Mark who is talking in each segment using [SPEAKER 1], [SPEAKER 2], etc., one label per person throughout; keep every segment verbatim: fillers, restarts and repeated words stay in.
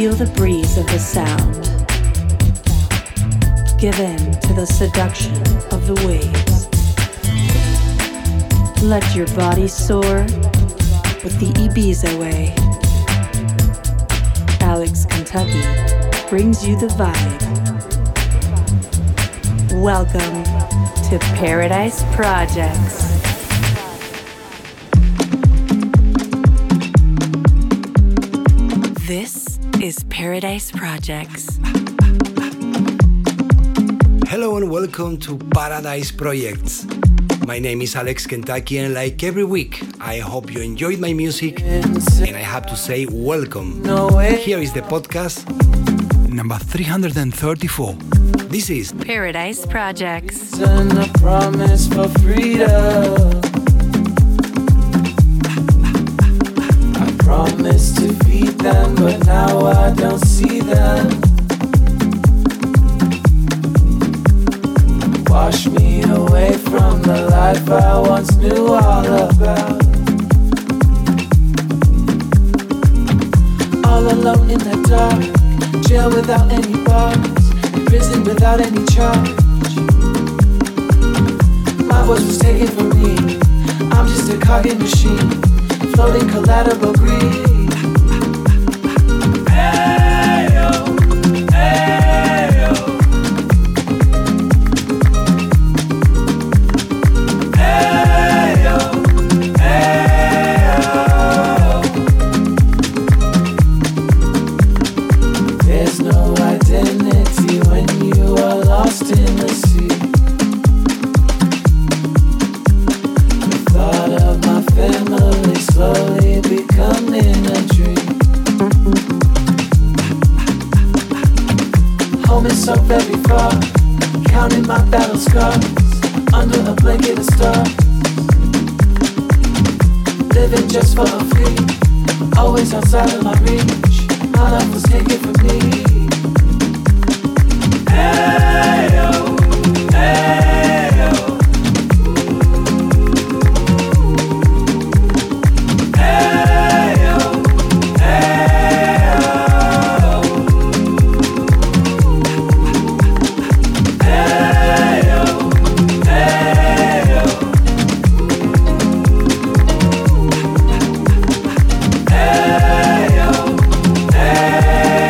[SPEAKER 1] Feel the breeze of the sound. Give in to the seduction of the waves. Let your body soar with the Ibiza way. Alex Kentucky brings you the vibe. Welcome to Paradise Projects. This is Paradise Projects.
[SPEAKER 2] Hello and welcome to Paradise Projects. My name is Alex Kentucky, and like every week, I hope you enjoyed my music, and I have to say welcome. Here is the podcast number three hundred thirty-four. This is
[SPEAKER 1] Paradise Projects.
[SPEAKER 3] And a promise for freedom. I promised to feed them, but now I don't see them. Wash me away from the life I once knew all about. All alone in the dark, jail without any bars, prison without any charge. My voice was taken from me. I'm just a cog in machine, floating collateral greed. Hey yo, hey yo. Hey yo, hey yo. There's no identity when you are lost in the sea. The thought of my family slowly becoming a dream. Home is so very far, counting my battle scars under a blanket of stars. Living just for a free, always outside of my reach. My life was taken from me. Hey yo, hey yo. Hey yo, hey yo. Hey yo, hey yo. Hey yo, hey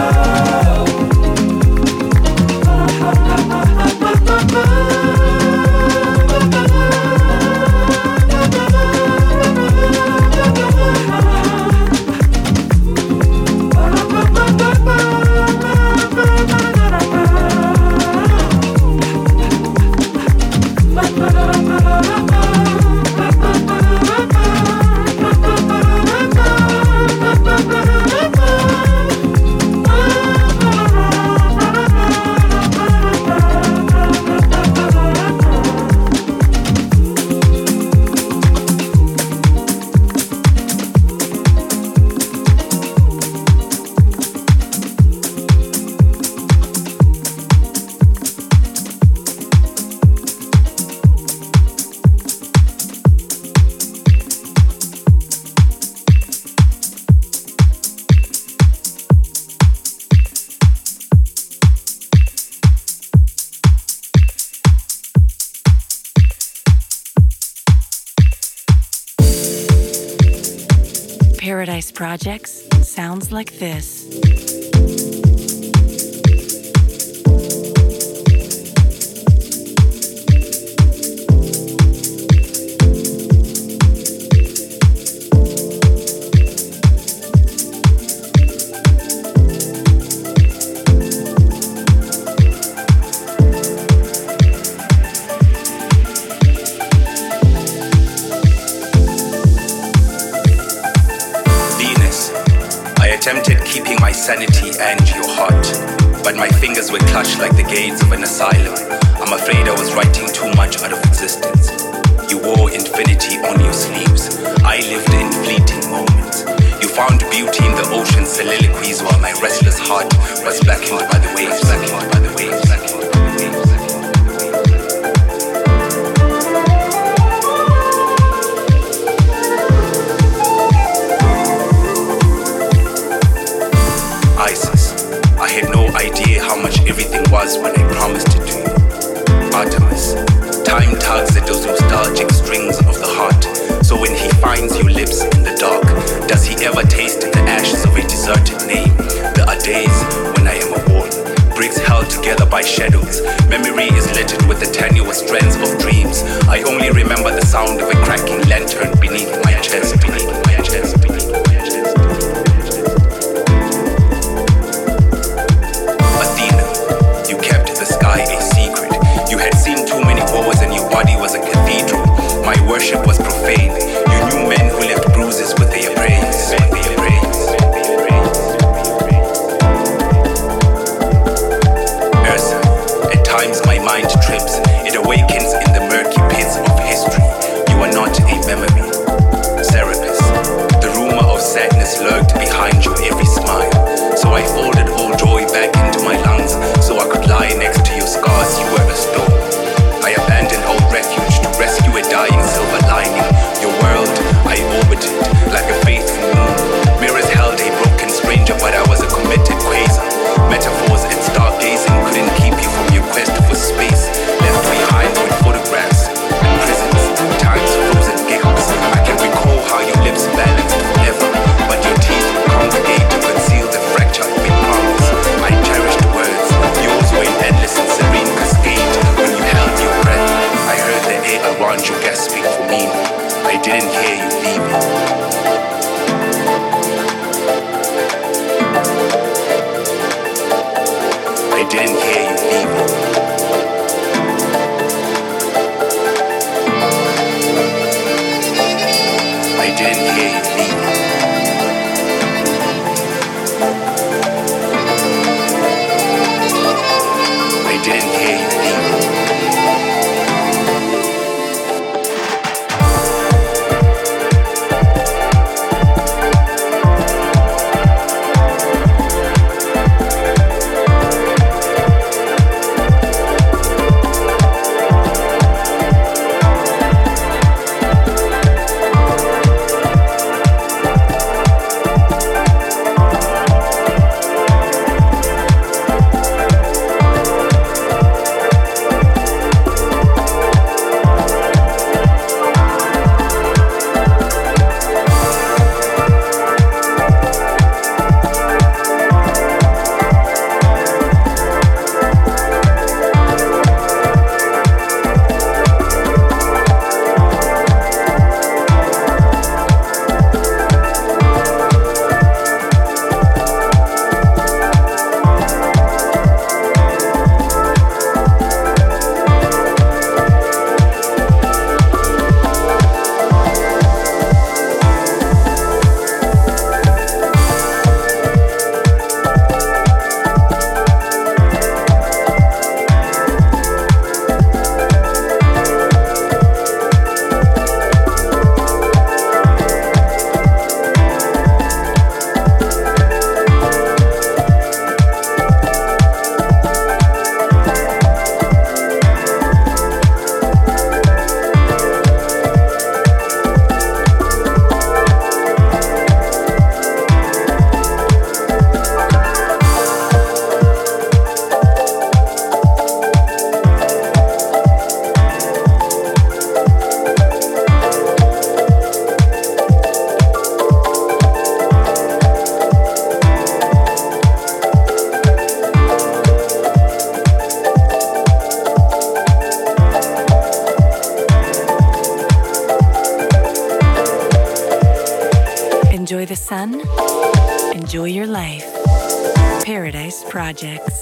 [SPEAKER 1] Paradise Projects sounds like this.
[SPEAKER 4] Attempted keeping my sanity and your heart, but my fingers were clutched like the gates of an asylum. I'm afraid I was writing too much out of existence. You wore infinity on your sleeves. I lived in fleeting moments. You found beauty in the ocean soliloquies while my restless heart was blackened by the waves, blackened by the waves, blackened by the waves. I closer by shadows. Memory is littered with the tenuous strands of dreams. I only remember the sound of a cracking lantern beneath my chest, beneath my chest, beneath my chest. Athena, you kept the sky a secret. You had seen too many wars and your body was a cathedral. My worship was profane. You knew men who left bruises with their praise. With their praise. Ursa, at times my mind trips. It awakens in the murky pits of history. You are not a memory. Serapis, the rumor of sadness lurked behind your every smile. So I folded all joy back into my lungs so I could lie next to your scars. You were a storm. I abandoned all refuge to rescue a dying silver lining. Your world, I orbited like a faithful moon. Mirrors held a broken stranger, but I was a committed quasar. Metaphors and stargazing couldn't keep you from your quest for space. Left behind with photographs and prisons, time's frozen giggles. I can recall how your lips balanced forever, but your teeth would congregate to conceal the fracture of palms. I cherished words, yours were an endless and serene cascade. When you held your breath, I heard the air around you gasping for meaning. I didn't hear you leaving. I didn't hear you leaving. I didn't hear you leaving. I didn't hear you leaving.
[SPEAKER 1] Enjoy the sun, enjoy your life. Paradise Projects.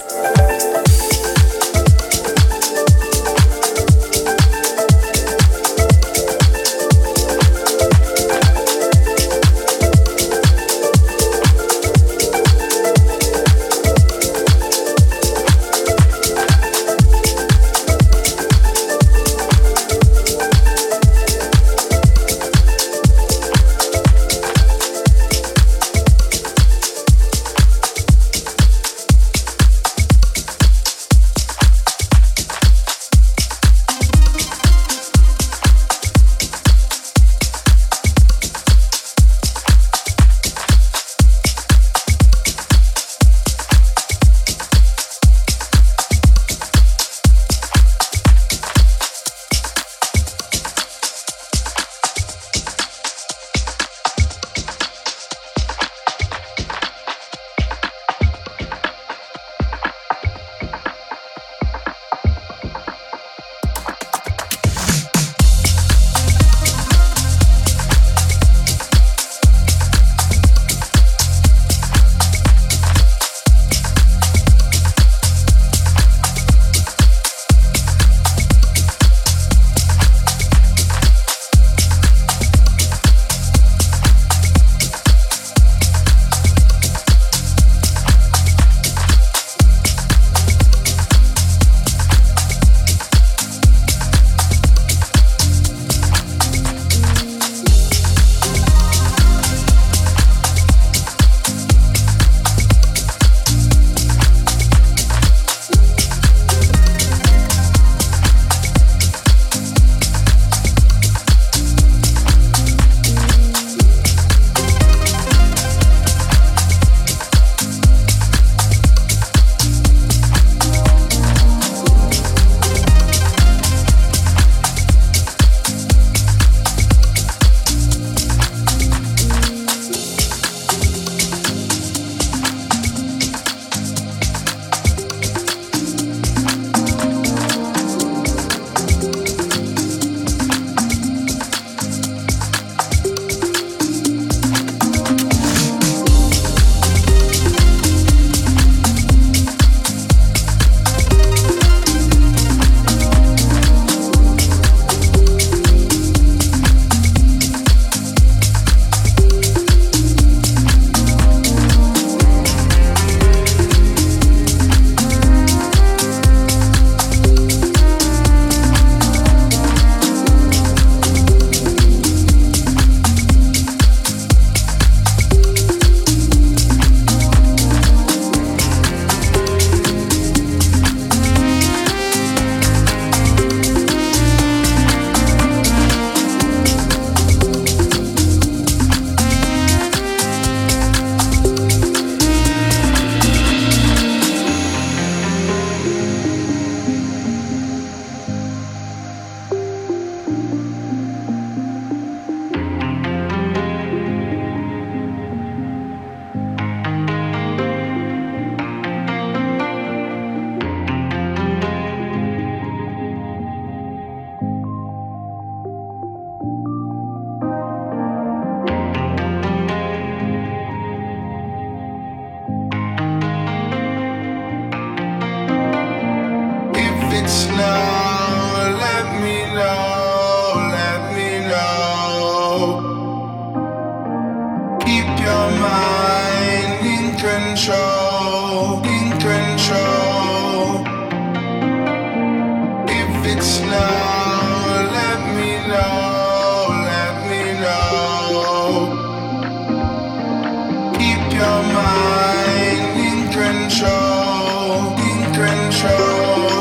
[SPEAKER 5] control, in control. If it's now, let me know, let me know. Keep your mind in control, in control.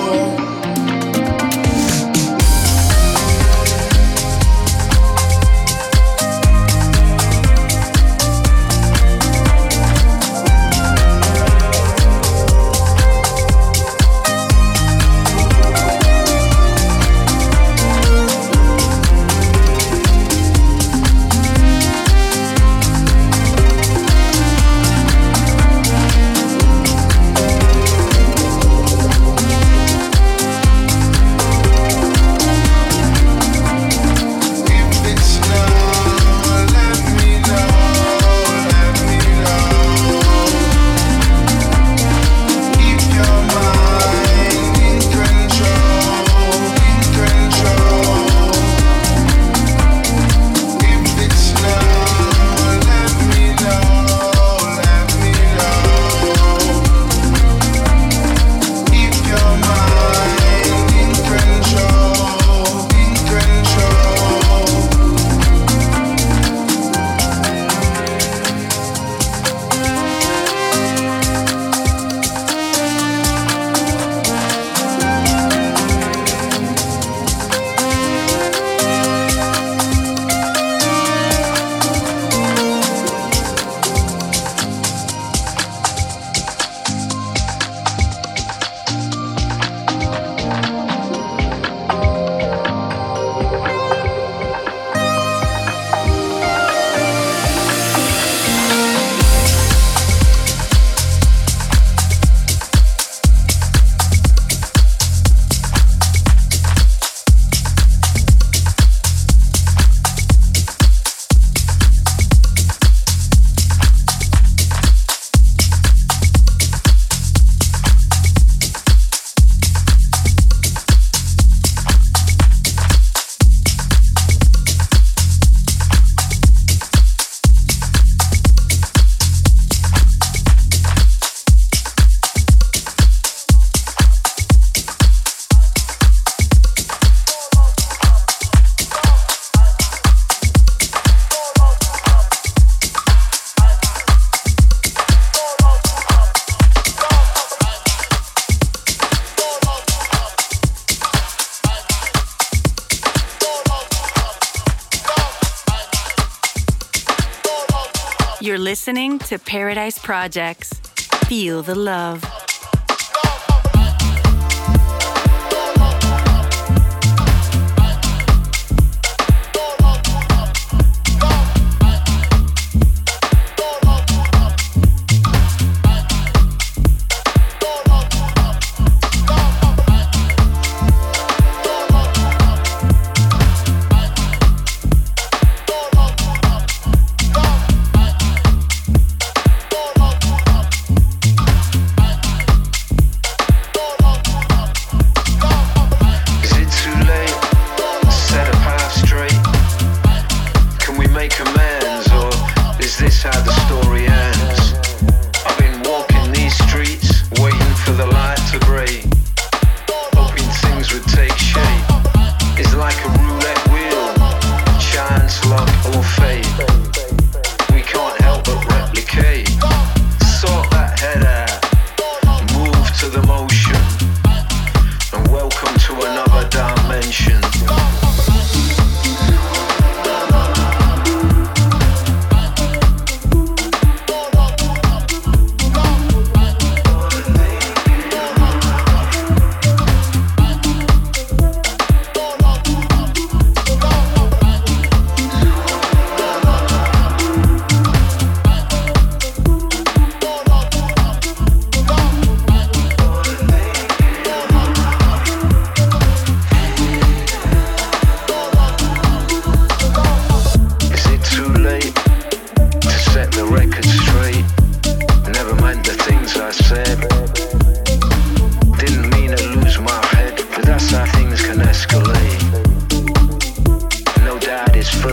[SPEAKER 1] You're listening to Paradise Projects. Feel the love.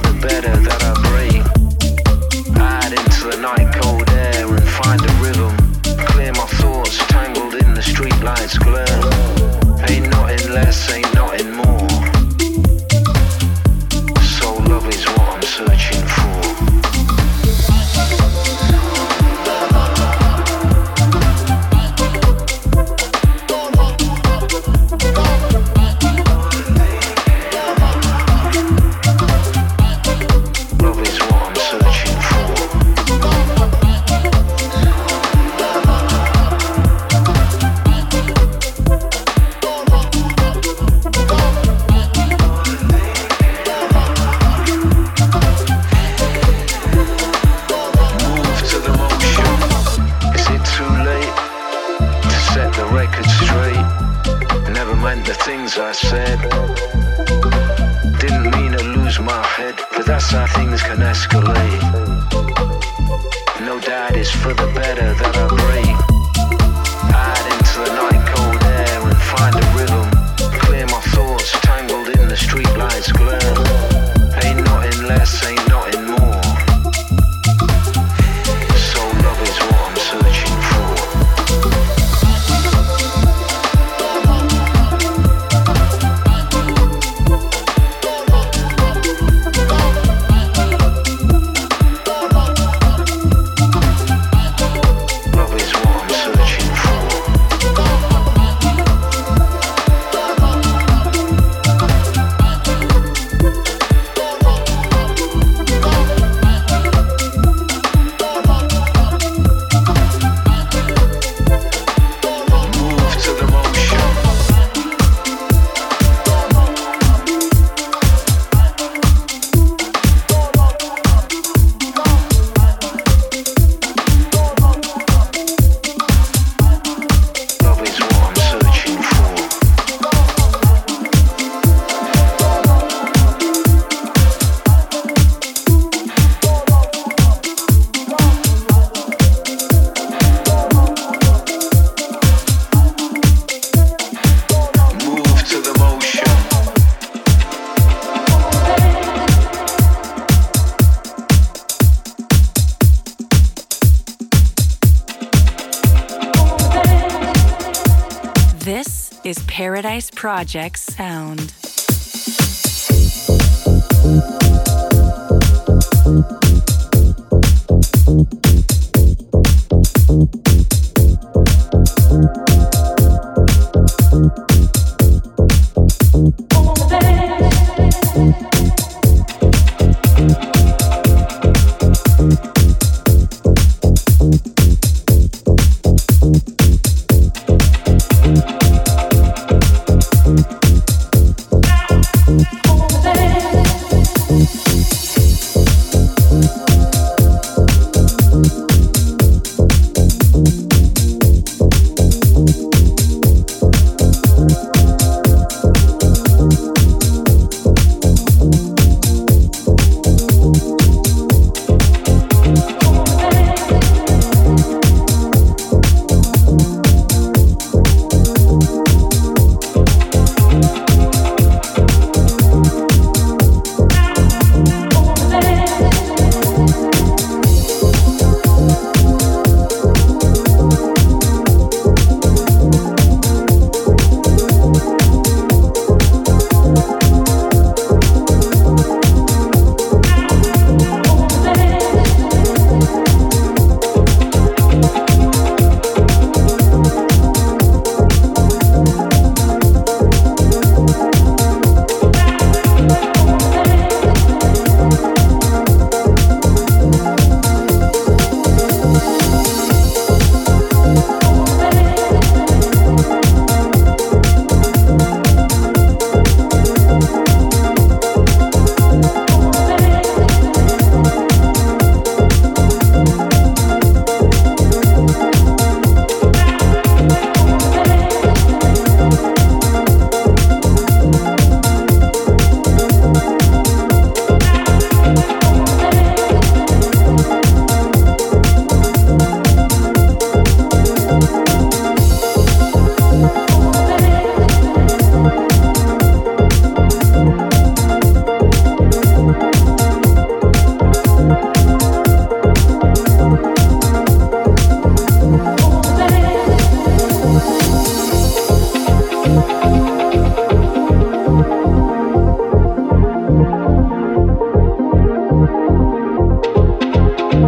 [SPEAKER 6] the night cold air and find a rhythm. searching for. I said, didn't mean to lose my head, but that's how things can escalate. No doubt it's for the better that I break out into the night cold air and find a rhythm, clear my thoughts tangled in the streetlights glare. Ain't nothing less, ain't nothing more. So love is what I'm searching for.
[SPEAKER 1] Is Paradise Project's sound.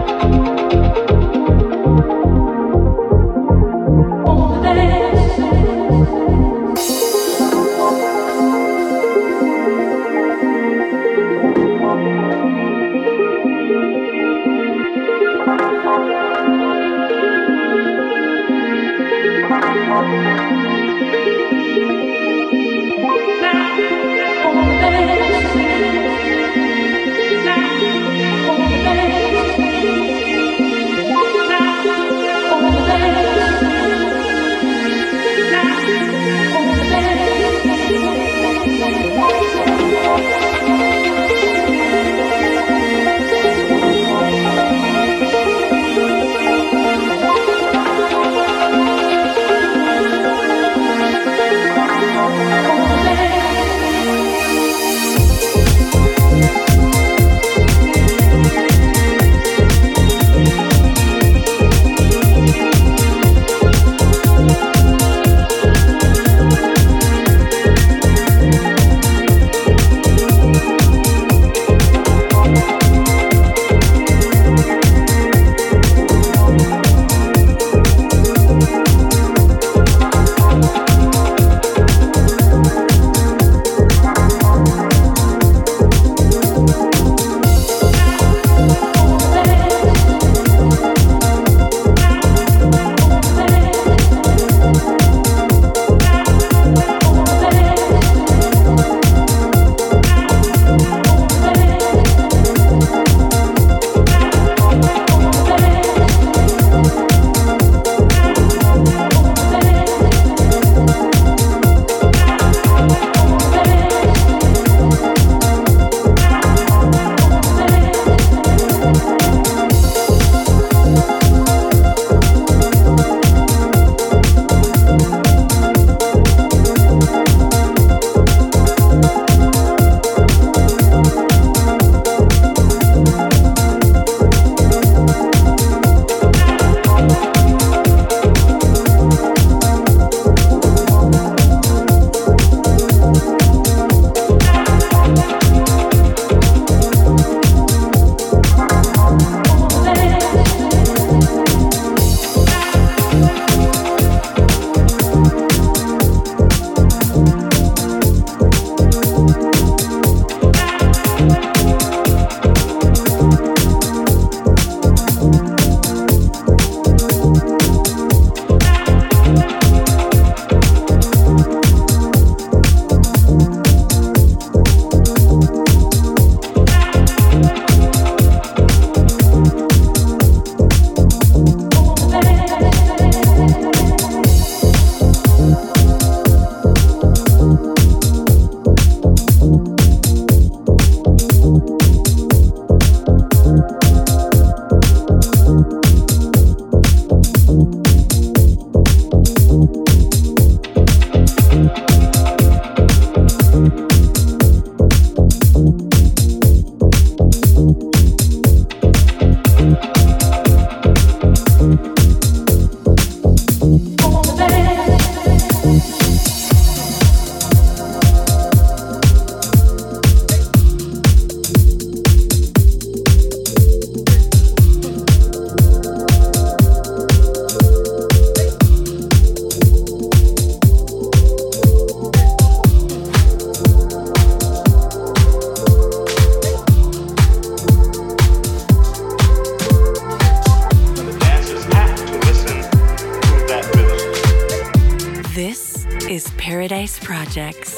[SPEAKER 1] Paradise Projects.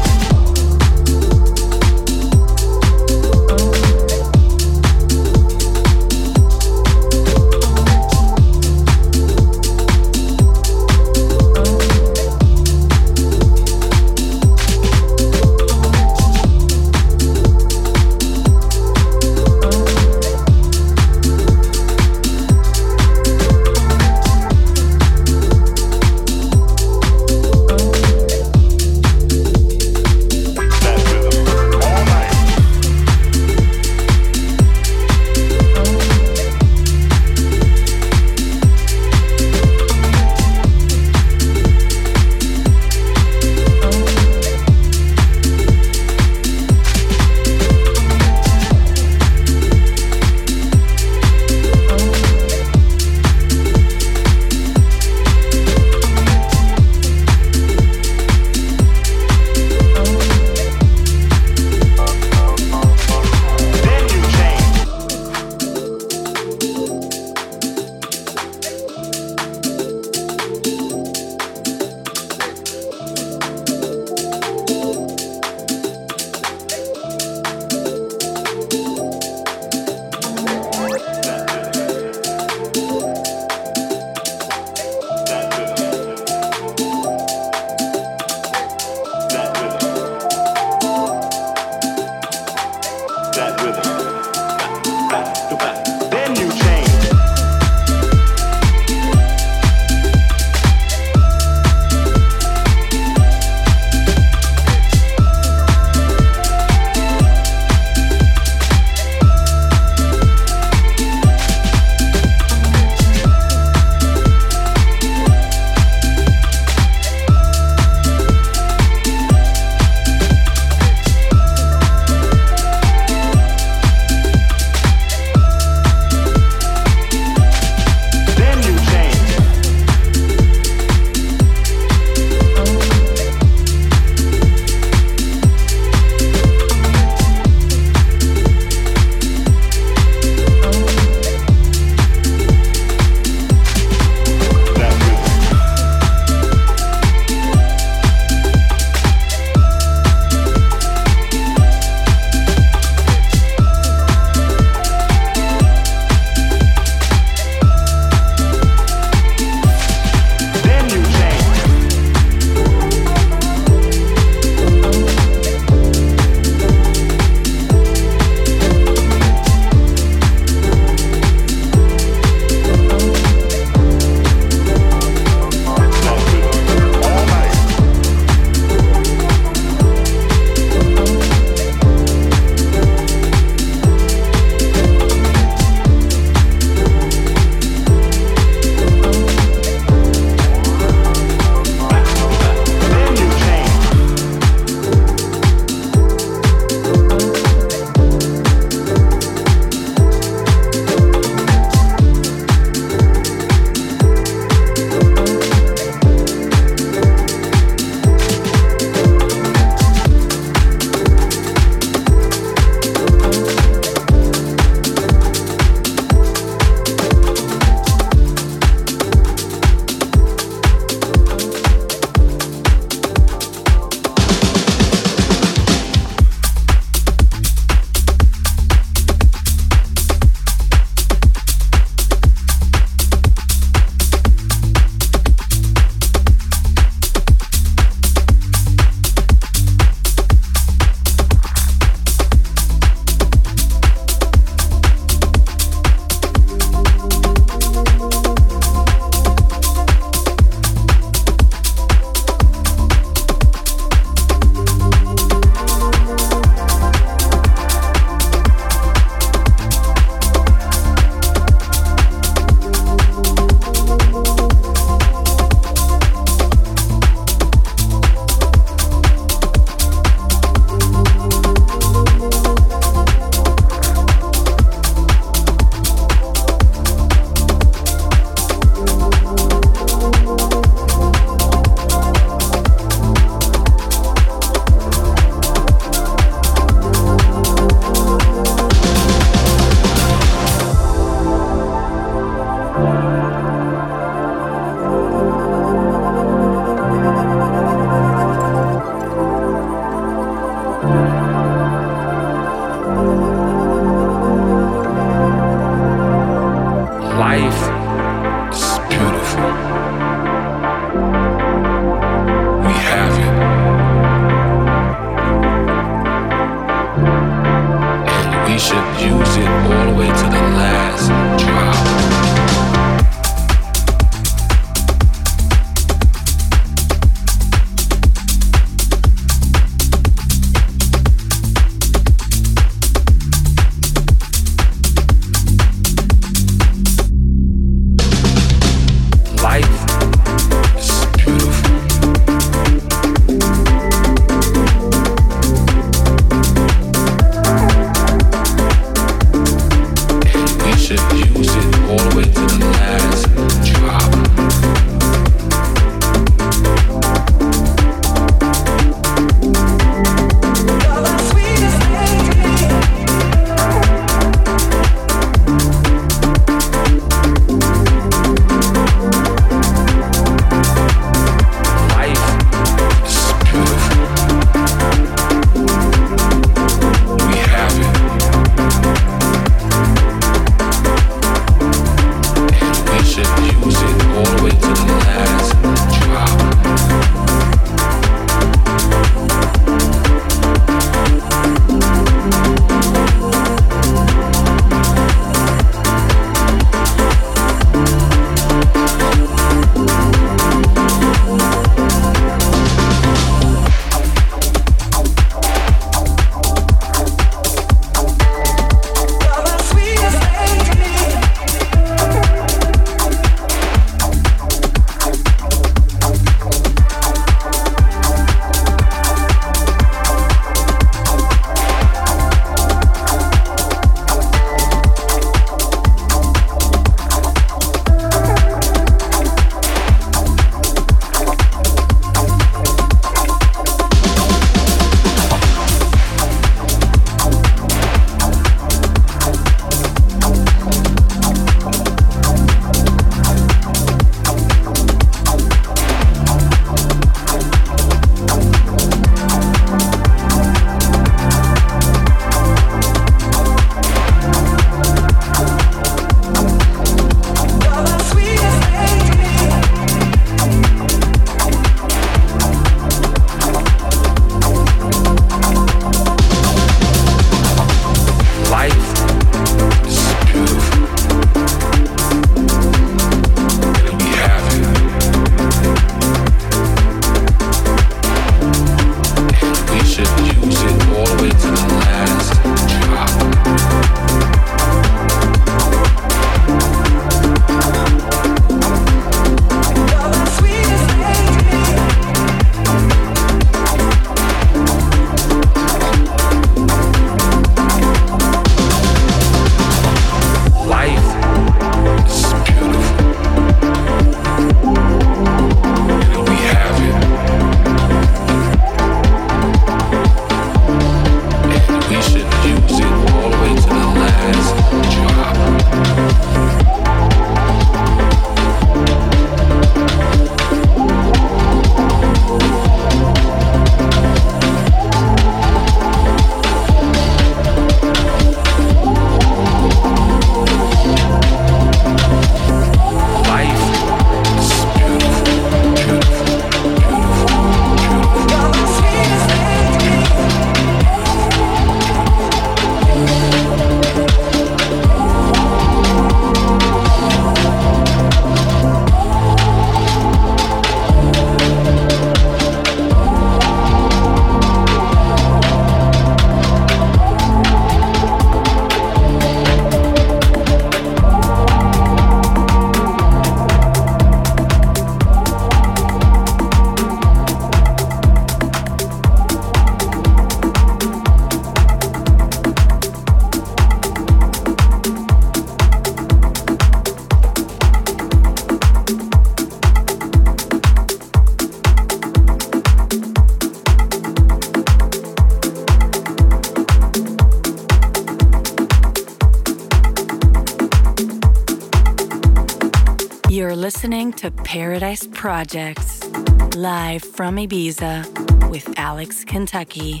[SPEAKER 1] You're listening to Paradise Projects, live from Ibiza with Alex Kentucky.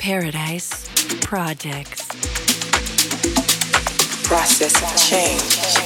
[SPEAKER 1] Paradise Projects.
[SPEAKER 7] Process of change.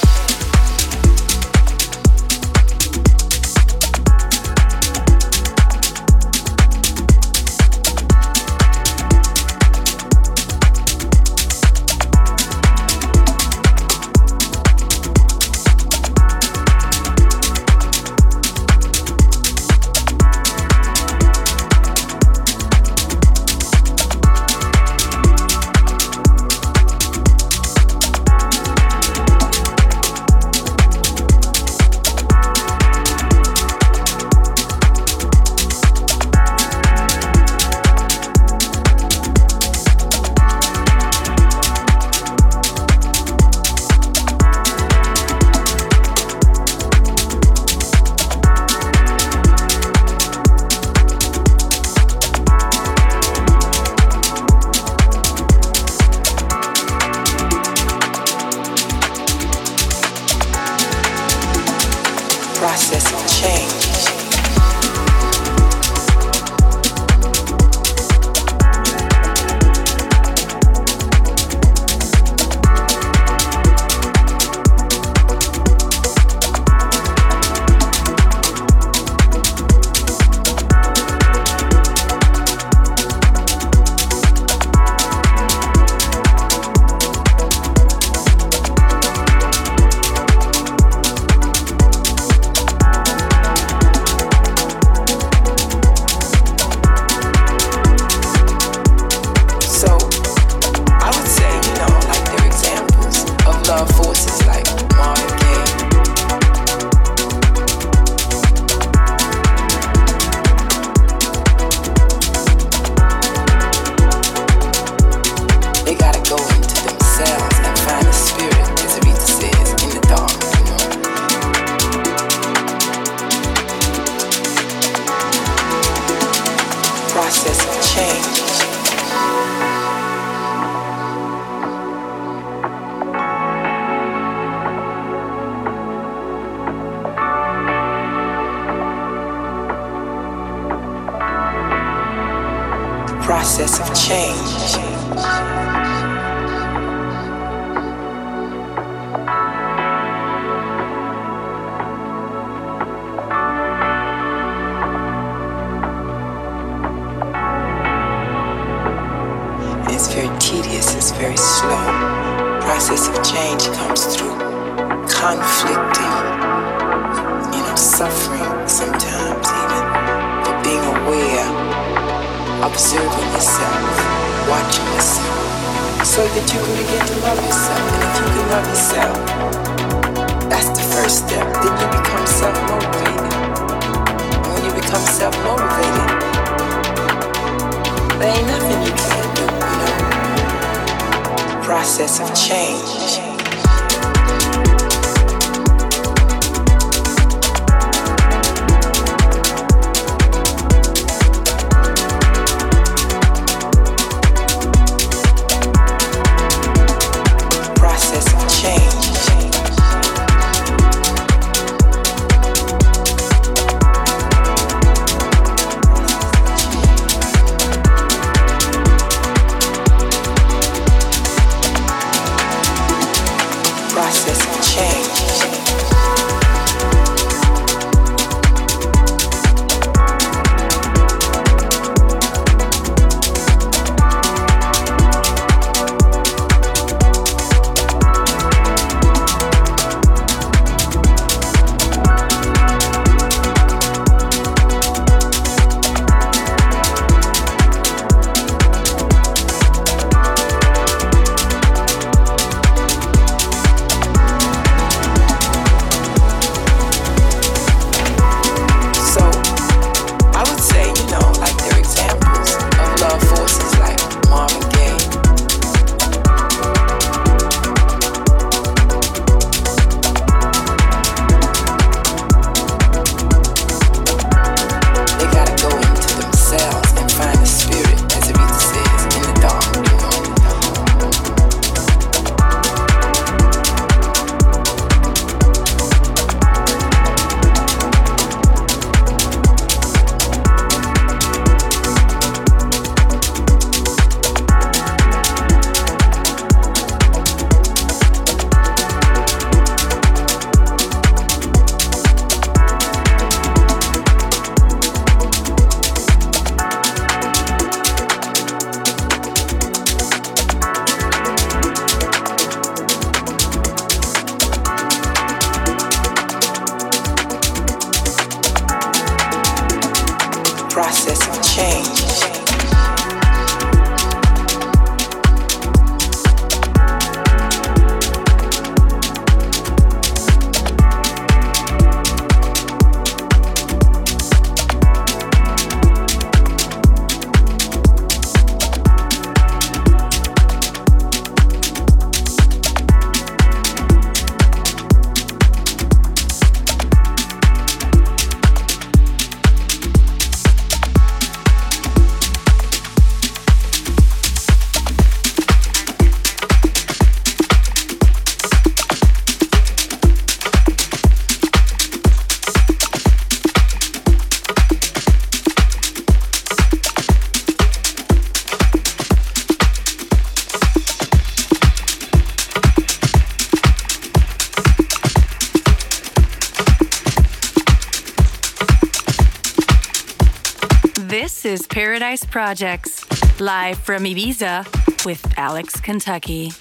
[SPEAKER 7] Process of change. It's very tedious, it's very slow. Process of change comes through conflicting, you know, suffering sometimes even, but being aware. Observing yourself, watching yourself, so that you can begin to love yourself. And if you can love yourself, that's the first step. Then you become self-motivated. And when you become self-motivated, there ain't nothing you can't do, you know. Process of change.
[SPEAKER 1] This is Paradise Projects, live from Ibiza with Alex Kentucky.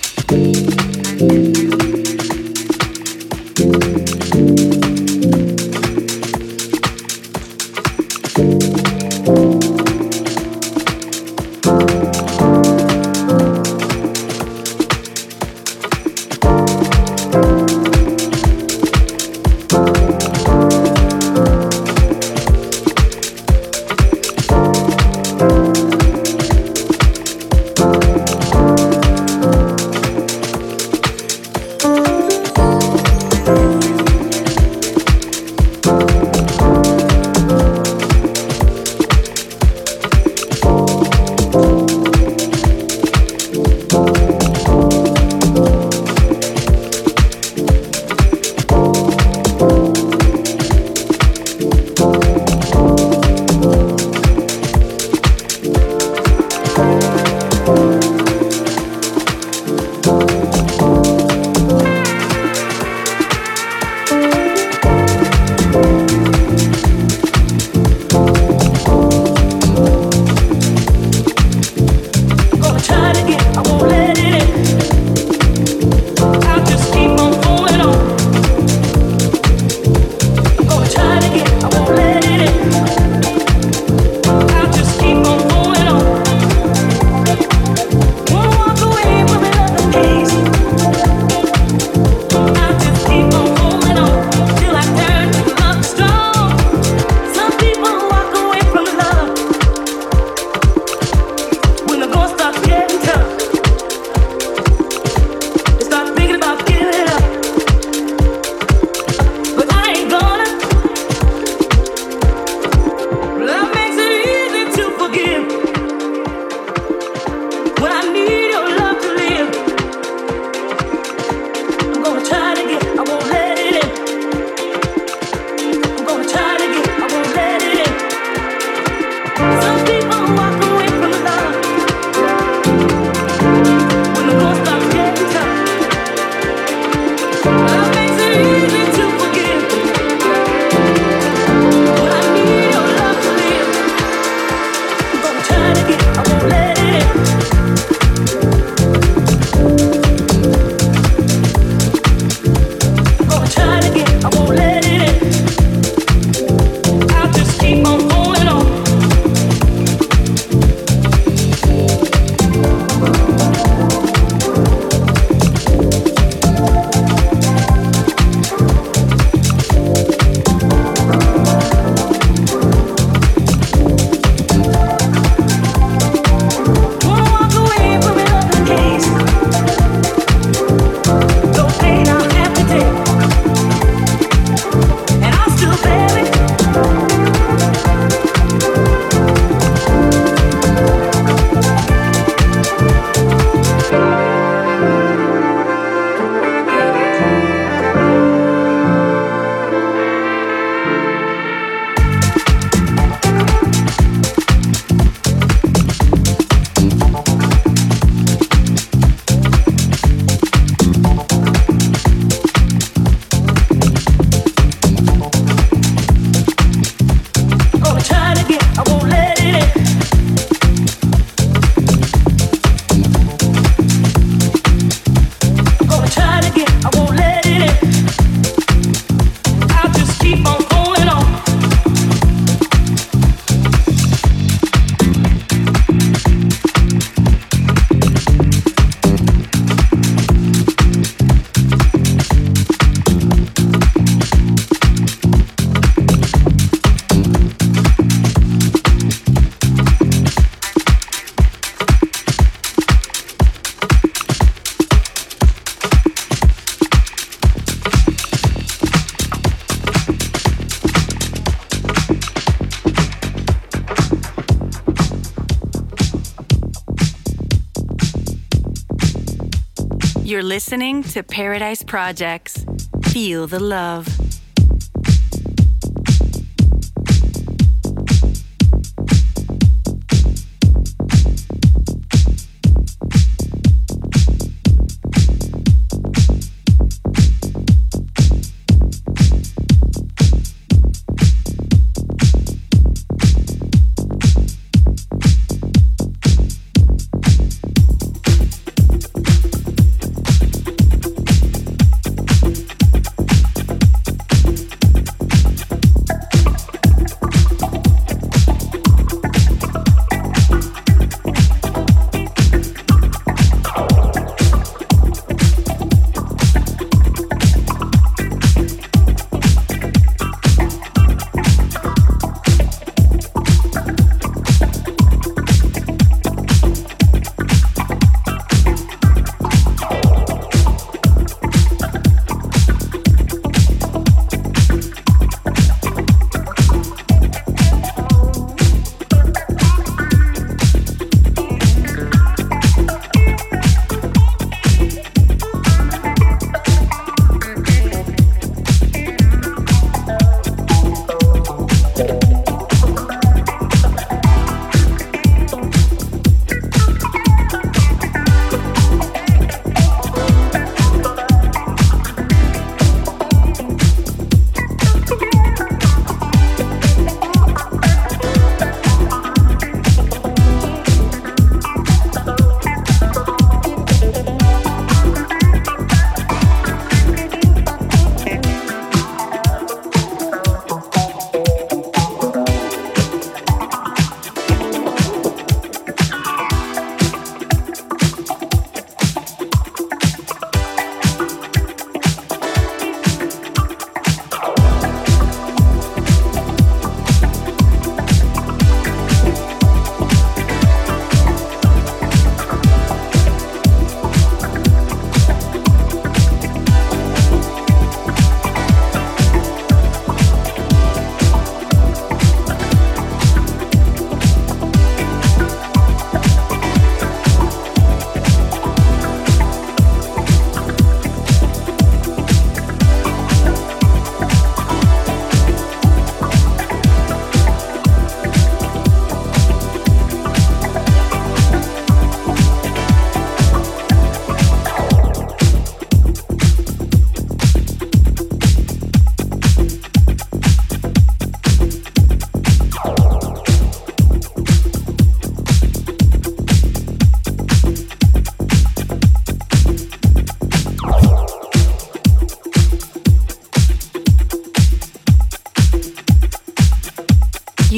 [SPEAKER 1] You're listening to Paradise Projects. Feel the love.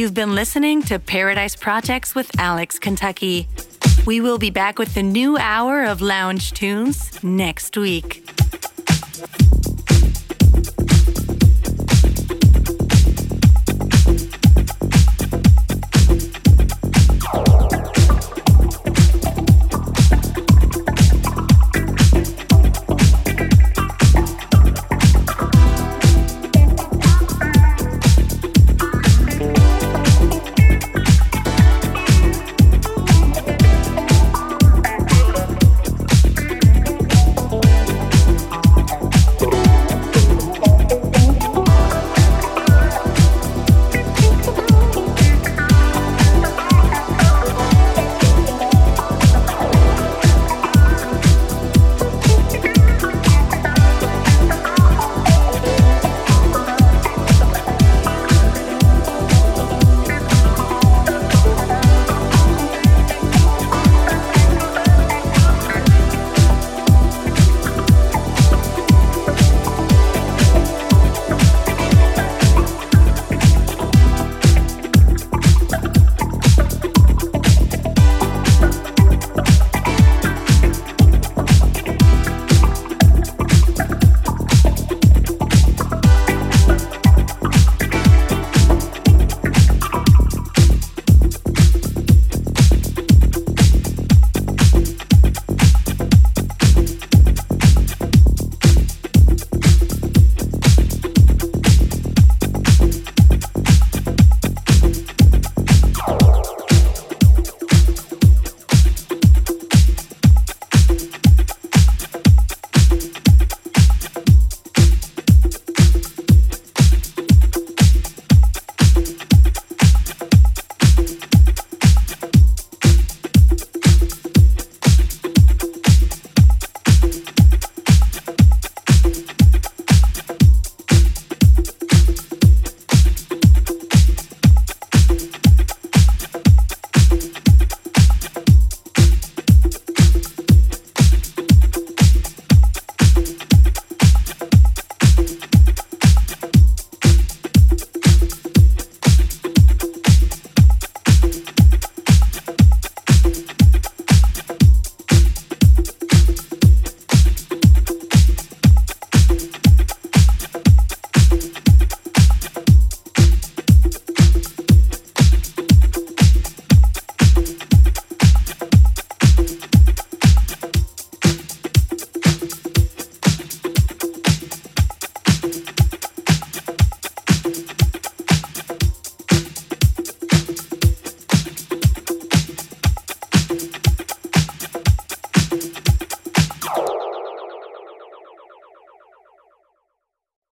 [SPEAKER 1] You've been listening to Paradise Projects with Alex Kentucky. We will be back with a new hour of lounge tunes next week.